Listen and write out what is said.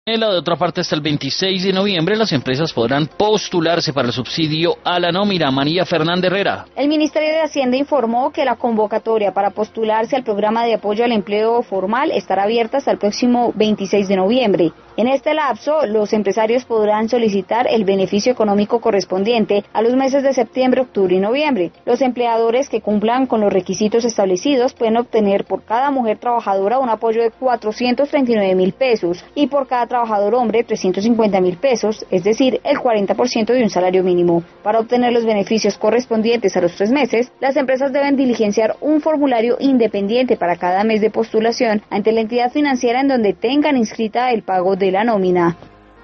De otra parte, hasta el 26 de noviembre las empresas podrán postularse para el subsidio a la nómina. María Fernanda Herrera. El Ministerio de Hacienda informó que la convocatoria para postularse al programa de apoyo al empleo formal estará abierta hasta el próximo 26 de noviembre. En este lapso, los empresarios podrán solicitar el beneficio económico correspondiente a los meses de septiembre, octubre y noviembre. Los empleadores que cumplan con los requisitos establecidos pueden obtener por cada mujer trabajadora un apoyo de 439.000 pesos y por cada trabajador hombre 350.000 pesos, es decir, el 40% de un salario mínimo. Para obtener los beneficios correspondientes a los 3 meses, las empresas deben diligenciar un formulario independiente para cada mes de postulación ante la entidad financiera en donde tengan inscrita el pago de la nómina.